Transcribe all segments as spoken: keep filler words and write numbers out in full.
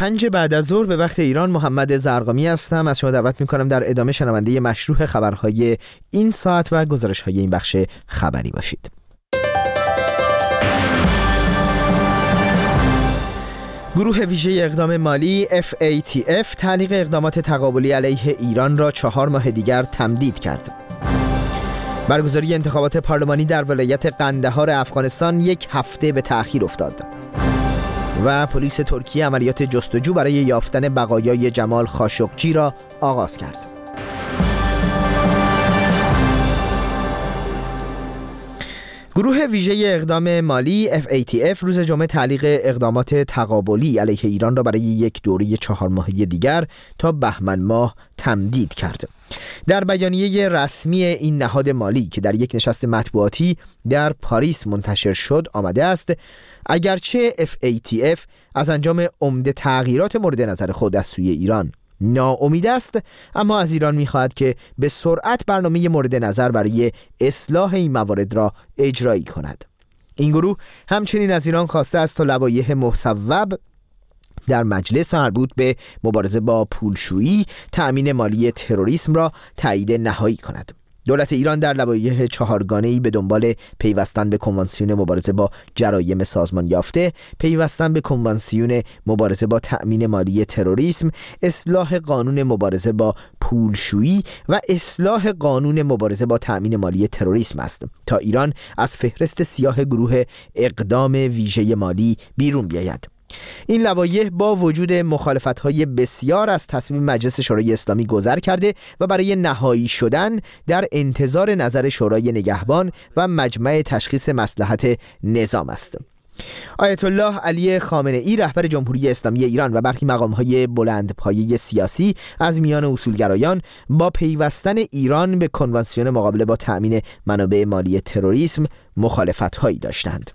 پنج بعد از ظهر به وقت ایران. محمد زرقامی هستم. از شما دعوت میکنم در ادامه شنونده مشروع خبرهای این ساعت و گزارش‌های این بخش خبری باشید. گروه ویژه اقدام مالی اف ای تی اف تعلیق اقدامات تقابلی علیه ایران را چهار ماه دیگر تمدید کرد. برگزاری انتخابات پارلمانی در ولایت قندهار افغانستان یک هفته به تأخیر افتاد. و پلیس ترکیه عملیات جستجو برای یافتن بقایای جمال خاشقجی را آغاز کرد. گروه ویژه اقدام مالی اف ای تی اف روز جمعه تعلیق اقدامات تقابلی علیه ایران را برای یک دوره چهار ماهه دیگر تا بهمن ماه تمدید کرد. در بیانیه رسمی این نهاد مالی که در یک نشست مطبوعاتی در پاریس منتشر شد آمده است اگرچه اف ای تی اف از انجام عمده تغییرات مورد نظر خود از سوی ایران ناامید است، اما از ایران می‌خواهد که به سرعت برنامه مورد نظر برای اصلاح این موارد را اجرایی کند. این گروه همچنین از ایران خواسته است تا لوایح مصوب در مجلس مربوط به مبارزه با پولشویی، تأمین مالی تروریسم را تایید نهایی کند. دولت ایران در لوایح چهارگانه‌ای به دنبال پیوستن به کنوانسیون مبارزه با جرایم سازمان یافته، پیوستن به کنوانسیون مبارزه با تأمین مالی تروریسم، اصلاح قانون مبارزه با پولشویی و اصلاح قانون مبارزه با تأمین مالی تروریسم است تا ایران از فهرست سیاه گروه اقدام ویژه مالی بیرون بیاید. این لوایح با وجود مخالفت‌های بسیار از تصمیم مجلس شورای اسلامی گذر کرده و برای نهایی شدن در انتظار نظر شورای نگهبان و مجمع تشخیص مصلحت نظام است. آیت الله علی خامنه‌ای رهبر جمهوری اسلامی ایران و برخی مقام‌های بلندپایه سیاسی از میان اصولگرایان با پیوستن ایران به کنوانسیون مقابله با تأمین منابع مالی تروریسم مخالفت‌هایی داشتند.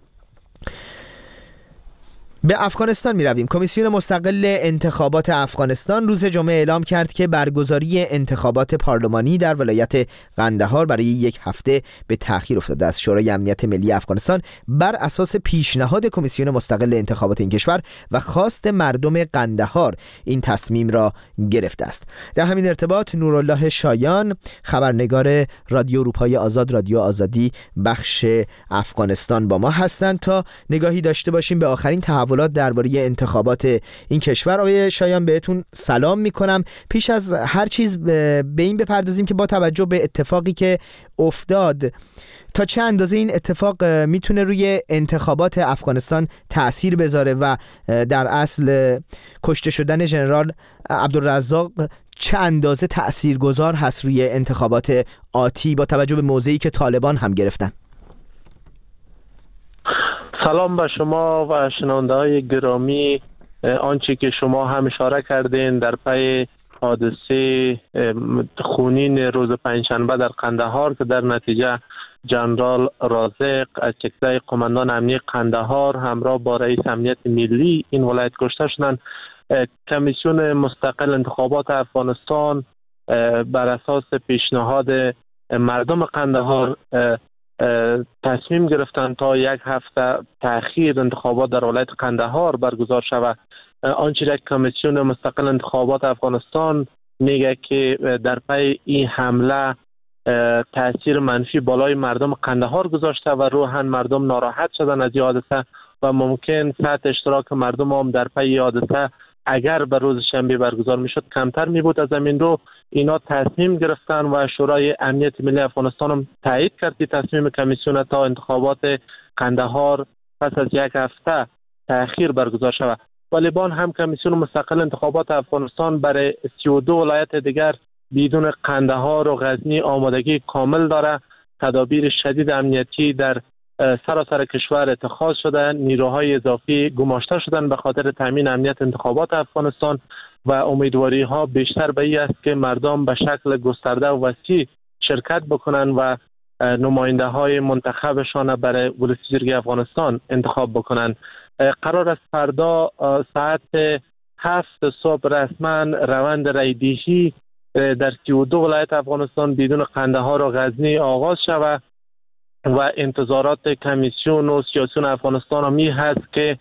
به افغانستان می رویم. کمیسیون مستقل انتخابات افغانستان روز جمعه اعلام کرد که برگزاری انتخابات پارلمانی در ولایت قندهار برای یک هفته به تأخیر افتاده است. شورای امنیت ملی افغانستان بر اساس پیشنهاد کمیسیون مستقل انتخابات این کشور و خواست مردم قندهار این تصمیم را گرفته است. در همین ارتباط نورالله شایان، خبرنگار رادیو اروپای آزاد، رادیو آزادی بخش افغانستان با ما هستند تا نگاهی داشته باشیم به آخرین تحولات درباره انتخابات این کشور. آقای شایان بهتون سلام میکنم. پیش از هر چیز به این بپردازیم که با توجه به اتفاقی که افتاد تا چه اندازه این اتفاق میتونه روی انتخابات افغانستان تأثیر بذاره و در اصل کشته شدن ژنرال عبدالرزاق چه اندازه تأثیرگذار هست روی انتخابات آتی با توجه به موضعی که طالبان هم گرفتن. سلام به شما و شنونده های گرامی. آنچه که شما هم اشاره کردین در پی حادثه خونین روز پنجشنبه در قندهار که در نتیجه جنرال رازق از چکزای قماندان امنیه قندهار همراه با رئیس امنیت ملی این ولایت کشته شدند، کمیسیون مستقل انتخابات افغانستان بر اساس پیشنهاد مردم قندهار تصمیم گرفتن تا یک هفته تأخیر انتخابات در ولایت قندهار برگزار شود. آنچه که کمیسیون مستقل انتخابات افغانستان میگه که در پی این حمله تأثیر منفی بالای مردم قندهار گذاشته و روحاً مردم ناراحت شدن از این حادثه و ممکن سطح اشتراک مردم هم در پی حادثه اگر به روز شنبه برگزار میشد کمتر می بود. از همین رو اینا تصمیم گرفتن و شورای امنیت ملی افغانستان هم تایید کرد که تصمیم کمیسیون تا انتخابات قندهار پس از یک هفته تأخیر برگزار شود. طالبان هم کمیسیون مستقل انتخابات افغانستان برای سی و دو ولایت دیگر بدون قندهار و غزنی آمادگی کامل داره. تدابیر شدید امنیتی در سراسر کشور اتخاذ شده، نیروهای اضافی گماشته شدن به خاطر تامین امنیت انتخابات افغانستان و امیدواری ها بیشتر به این است که مردم به شکل گسترده و وسیع شرکت بکنن و نماینده های منتخبشان برای ولسی جرگه افغانستان انتخاب بکنن. قرار است فردا ساعت هفت صبح رسما روند رایدهی در سی و دو ولایت افغانستان بدون قندهار و غزنی آغاز شود و انتظارات کمیسیون و سیاسیون افغانستان هم این هست که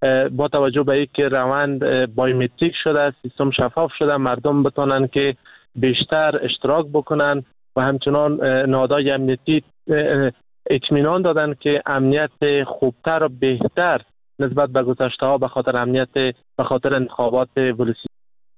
با توجه به اینکه روند بایومتریک شده، سیستم شفاف شده، مردم بتونن که بیشتر اشتراک بکنن و همچنان نهادهای امنیتی اطمینان دادن که امنیت خوبتر و بهتر نسبت به گذشته ها به خاطر امنیت به خاطر انتخابات ولسی.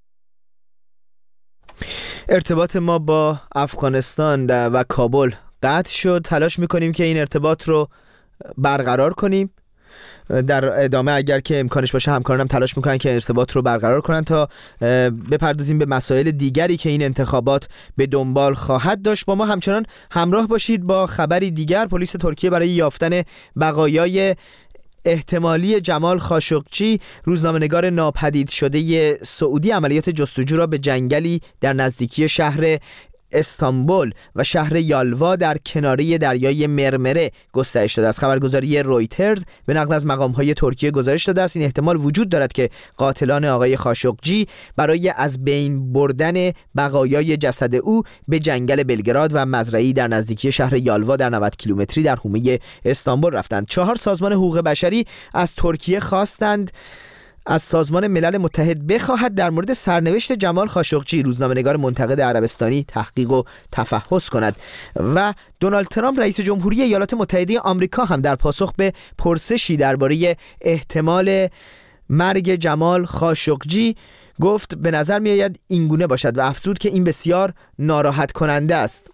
ارتباط ما با افغانستان و کابل قطع شد. تلاش میکنیم که این ارتباط رو برقرار کنیم. در ادامه اگر که امکانش باشه همکارانم تلاش میکنن که ارتباط رو برقرار کنن تا بپردازیم به مسائل دیگری که این انتخابات به دنبال خواهد داشت. با ما همچنان همراه باشید با خبری دیگر. پلیس ترکیه برای یافتن بقایای احتمالی جمال خاشقچی، روزنامه‌نگار ناپدید شده سعودی، عملیات جستجو را به جنگلی در نزدیکی شهر استانبول و شهر یالوا در کناره دریای مرمره گسترش داده است. خبرگزاری رویترز به نقل از مقام‌های ترکیه گزارش داده است این احتمال وجود دارد که قاتلان آقای خاشقچی برای از بین بردن بقایای جسد او به جنگل بلگراد و مزرعی در نزدیکی شهر یالوا در نود کیلومتری در حومه استانبول رفتند. چهار سازمان حقوق بشری از ترکیه خواستند از سازمان ملل متحد بخواهد در مورد سرنوشت جمال خاشقچی، روزنامه‌نگار منتقد عربستانی، تحقیق و تفحص کند. و دونالد ترامپ رئیس جمهوری ایالات متحده آمریکا هم در پاسخ به پرسشی درباره احتمال مرگ جمال خاشقچی گفت به نظر می‌آید اینگونه باشد و افزود که این بسیار ناراحت کننده است.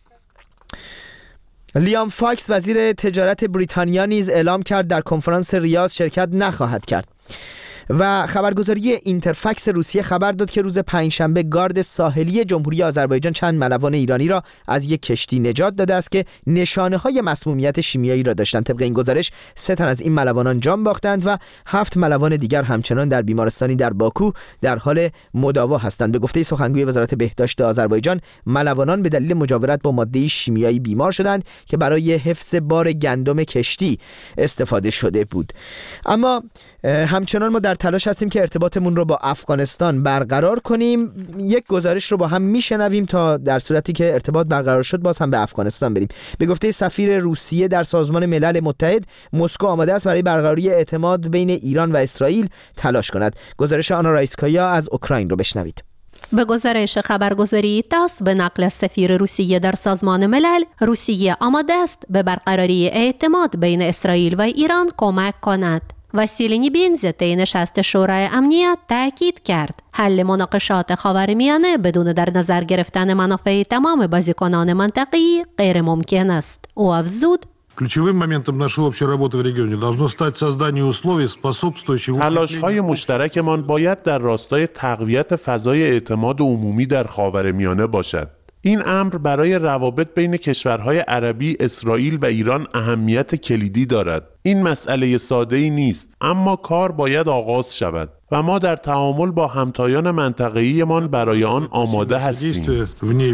لیام فاکس وزیر تجارت بریتانیا نیز اعلام کرد در کنفرانس ریاض شرکت نخواهد کرد. و خبرگزاری اینترفکس روسیه خبر داد که روز پنجشنبه گارد ساحلی جمهوری آذربایجان چند ملوان ایرانی را از یک کشتی نجات داده است که نشانه‌های مسمومیت شیمیایی را داشتند. طبق این گزارش سه تن از این ملوانان جان باختند و هفت ملوان دیگر همچنان در بیمارستانی در باکو در حال مداوا هستند. به گفته سخنگوی وزارت بهداشت آذربایجان، ملوانان به دلیل مجاورت با ماده شیمیایی بیمار شدند که برای حفظ بار گندم کشتی استفاده شده بود. اما همچنان ما در تلاش هستیم که ارتباطمون رو با افغانستان برقرار کنیم. یک گزارش رو با هم میشنویم تا در صورتی که ارتباط برقرار شد باز هم به افغانستان بریم. به گفته سفیر روسیه در سازمان ملل متحد، مسکو آماده است برای برقراری اعتماد بین ایران و اسرائیل تلاش کند. گزارش آنا رایسکایا از اوکراین رو بشنوید. به گزارش خبرگزاری تاس به نقل سفیر روسیه در سازمان ملل، روسیه آماده است به برقراری اعتماد بین اسرائیل و ایران کمک کند. وسیله نیبینز طی نشست شورای امنیت تاکید کرد حل مناقشات خاورمیانه بدون در نظر گرفتن منافع تمام بازیکنان منطقه‌ای غیر ممکن است. او افزود: Ключевым моментом нашей общей работы в регионе должно стать создание условий, способствующих تلاش‌های مشترکمان باید در راستای تقویت فضای اعتماد عمومی در خاورمیانه باشد. این امر برای روابط بین کشورهای عربی، اسرائیل و ایران اهمیت کلیدی دارد. این مسئله ساده‌ای نیست، اما کار باید آغاز شود و ما در تعامل با همتایان منطقه‌ایمان برای آن آماده هستیم.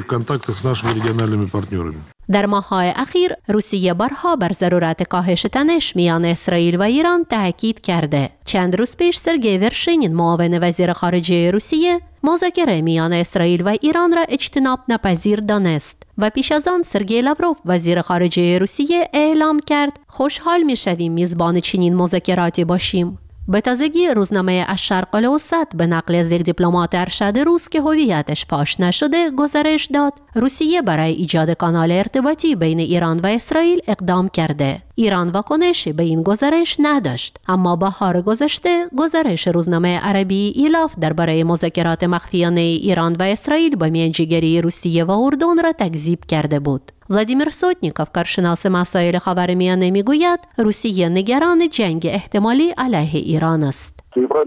در ماه‌های اخیر روسیه بارها بر ضرورت کاهش تنش میان اسرائیل و ایران تاکید کرده. چند روز پیش سرگئی ورشینین، معاون وزیر خارجه روسیه، مذاکره میان اسرائیل و ایران را اجتناب ناپذیر دانست و پیش از آن سرگئی لاوروف وزیر خارجه روسیه اعلام کرد خوشحال می‌شویم میزبان چنین مذاکراتی باشیم. به تازگی روزنامه الشرق الاوسط به نقل از یک دیپلمات ارشد روس که هویتش فاش نشده گزارش داد روسیه برای ایجاد کانال ارتباطی بین ایران و اسرائیل اقدام کرده. ایران واکنشی به این گزارش نداشت، اما بهار گذشته گزارش روزنامه عربی ایلاف درباره مذاکرات مخفیانه ایران و اسرائیل با میانجیگری روسیه و اردن را تکذیب کرده بود. ولادیمیر سوتنیکوف، کارشناس مسائل خاورمیانه، میگوید روسیه نگران جنگ احتمالی علیه ایران است.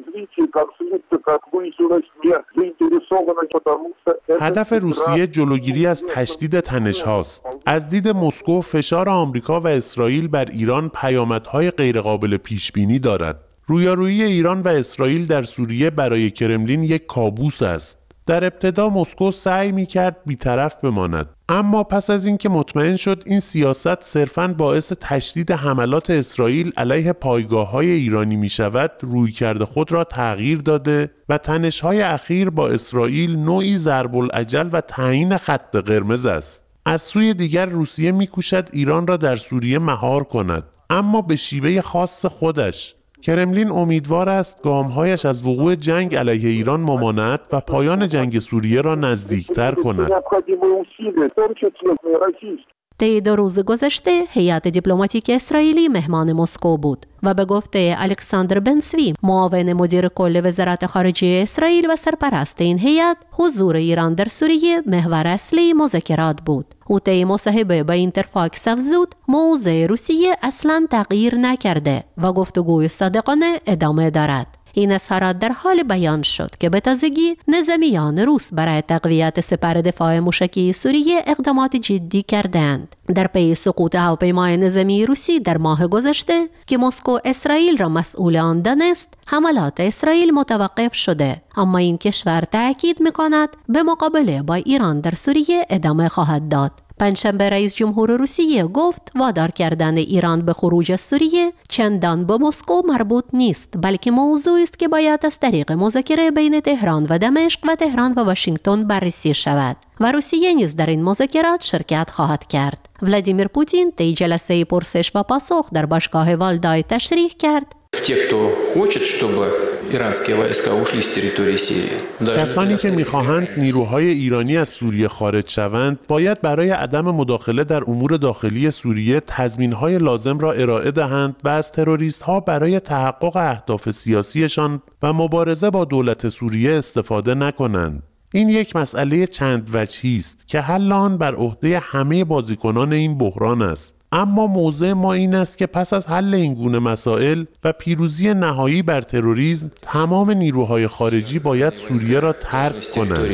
هدف روسیه جلوگیری از تشدید تنش هاست. از دید مسکو فشار آمریکا و اسرائیل بر ایران پیامدهای غیرقابل پیش بینی دارد. رویارویی ایران و اسرائیل در سوریه برای کرملین یک کابوس است. در ابتدا مسکو سعی می‌کرد بی‌طرف بماند، اما پس از اینکه مطمئن شد این سیاست صرفاً باعث تشدید حملات اسرائیل علیه پایگاه‌های ایرانی می‌شود، رویکرد خود را تغییر داده و تنش‌های اخیر با اسرائیل نوعی ضرب الاجل و تعیین خط قرمز است. از سوی دیگر روسیه می‌کوشد ایران را در سوریه مهار کند، اما به شیوه خاص خودش. کرملین امیدوار است گام‌هایش از وقوع جنگ علیه ایران مماند و پایان جنگ سوریه را نزدیکتر کند. طی دو روز گذشته هیئت دیپلماتیک اسرائیلی مهمان مسکو بود و به گفته الکساندر بنسوی معاون مدیر کل وزارت خارجه اسرائیل و سرپرست این هیئت، حضور ایران در سوریه محور اصلی مذاکرات بود. او طی مصاحبه با اینترفاکس افزود موضع روسیه اصلاً تغییر نکرده و گفتگوی صادقانه ادامه دارد. این اظهارات در حال بیان شد که به تازگی نظامیان روس برای تقویت سپر دفاع موشکی سوریه اقدامات جدی کردند. در پی سقوط هواپیمای نظامی روسی در ماه گذشته که مسکو اسرائیل را مسئول آن دانست، حملات اسرائیل متوقف شده، اما این کشور تأکید می‌کند به مقابله با ایران در سوریه ادامه خواهد داد. پنجشنبه رئیس جمهور روسیه گفت وادار کردن ایران به خروج از سوریه چندان به مسکو مربوط نیست، بلکه موضوعی است که باید از طریق مذاکره بین تهران و دمشق و تهران و واشنگتن بررسی شود و روسیه نیز در این مذاکرات شرکت خواهد کرد. ولادیمیر پوتین طی جلسه پرسش و پاسخ در باشگاه والدای تشریح کرد: کسانی که می‌خواهند نیروهای ایرانی از سوریه خارج شوند باید برای عدم مداخله در امور داخلی سوریه تضمین‌های لازم را ارائه دهند و از تروریست‌ها برای تحقق اهداف سیاسیشان و مبارزه با دولت سوریه استفاده نکنند. این یک مسئله چند وجهی است که حل آن بر عهده همه بازیکنان این بحران است. اما موضع ما این است که پس از حل این گونه مسائل و پیروزی نهایی بر تروریسم، تمام نیروهای خارجی باید سوریه را ترک کنند.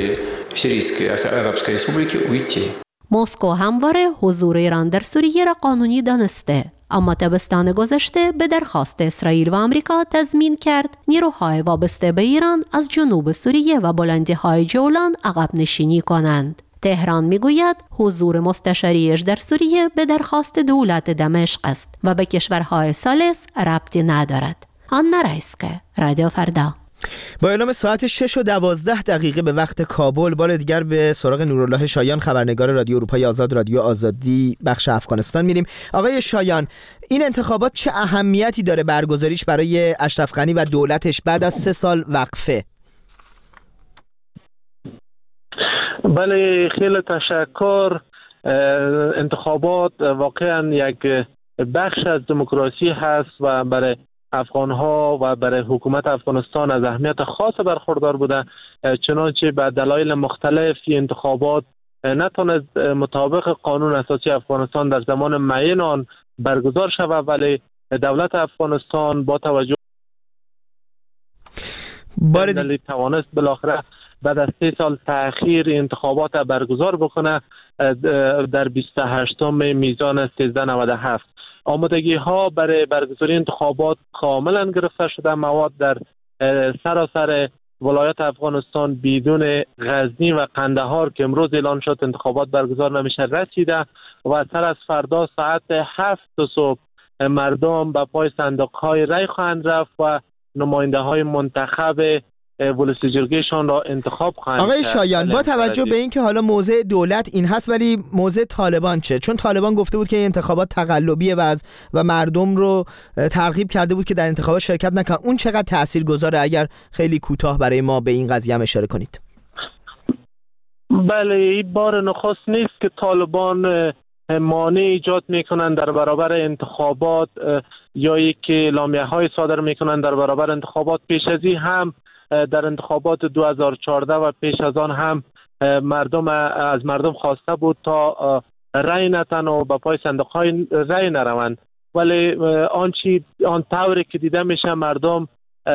مسکو همواره حضور ایران در سوریه را قانونی دانسته، اما تابستان گذشته به درخواست اسرائیل و آمریکا تضمین کرد نیروهای وابسته به ایران از جنوب سوریه و بلندی‌های جولان عقب نشینی کنند. تهران میگوید حضور مستشاریش در سوریه به درخواست دولت دمشق است و به کشورهای ثالث ربطی ندارد. آنا رایسکه، رادیو فردا. با اعلام ساعت شش و دوازده دقیقه به وقت کابل، بار دیگر به سراغ نورالله شایان، خبرنگار رادیو اروپای آزاد، رادیو آزادی بخش افغانستان میریم. آقای شایان، این انتخابات چه اهمیتی داره برگزاریش برای اشرف غنی و دولتش بعد از سه سال وقفه؟ بله، خیلی تشکر. انتخابات واقعا یک بخش از دموکراسی هست و برای افغانها و برای حکومت افغانستان از اهمیت خاص برخوردار بوده، چنانچه به دلایل مختلف انتخابات نتوانست مطابق قانون اساسی افغانستان در زمان معین آن برگزار شود، ولی دولت افغانستان با توجه به توانست بالاخره بعد از سه سال تأخیر انتخابات برگزار بکنه در بیست و هشتم میزان سیزده نود و هفت. آمادگی ها برای برگزاری انتخابات کاملا گرفته شده. مواد در سراسر ولایت افغانستان بدون غزنی و قندهار که امروز اعلان شد انتخابات برگزار نمیشه رسیده و سر از فردا ساعت هفت صبح مردم به پای صندوق های رای خواهند رفت و نماینده های منتخب ولس جرگهشان را انتخاب خواهند کرد. آقای شایان، با توجه به اینکه حالا موضع دولت این هست، ولی موضع طالبان چه؟ چون طالبان گفته بود که این انتخابات تقلبیه و از و مردم رو ترغیب کرده بود که در انتخابات شرکت نکنن. اون چقدر تاثیرگذاره؟ اگر خیلی کوتاه برای ما به این قضیه هم اشاره کنید. بله، این بار نخست نیست که طالبان مانع ایجاد میکنن در برابر انتخابات یا یک اعلامیه های صادر میکنن در برابر انتخابات. پیش از این هم در انتخابات دو هزار و چهارده و پیش از آن هم مردم از مردم خواسته بود تا رای نتن و به پای صندوق های رای نروند، ولی آنچه آن طوری که دیده میشه مردم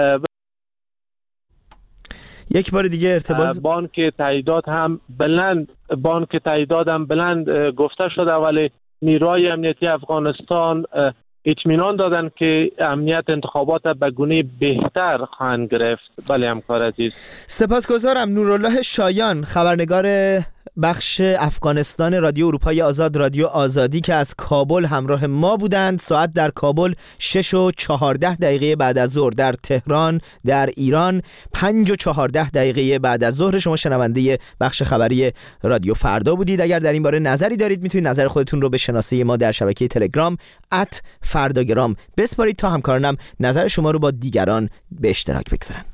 یک بار دیگه ارتباط بانک تاییدات هم بلند بانک تاییدات هم بلند گفته شده، ولی نیروهای امنیتی افغانستان اطمینان دادن که امنیت انتخابات به گونه بهتر خواهند گرفت. بله همکار عزیز. سپاسگزارم. نورالله شایان، خبرنگار بخش افغانستان رادیو اروپای آزاد، رادیو آزادی که از کابل همراه ما بودند. ساعت در کابل شش و چهارده دقیقه بعد از ظهر، در تهران در ایران پنج و چهارده دقیقه بعد از ظهر. شما شنونده بخش خبری رادیو فردا بودید. اگر در این باره نظری دارید میتونید نظر خودتون رو به شناسه ما در شبکه تلگرام ات فرداگرام بسپارید تا همکارانم نظر شما رو با دیگران به اشتراک بگذارن.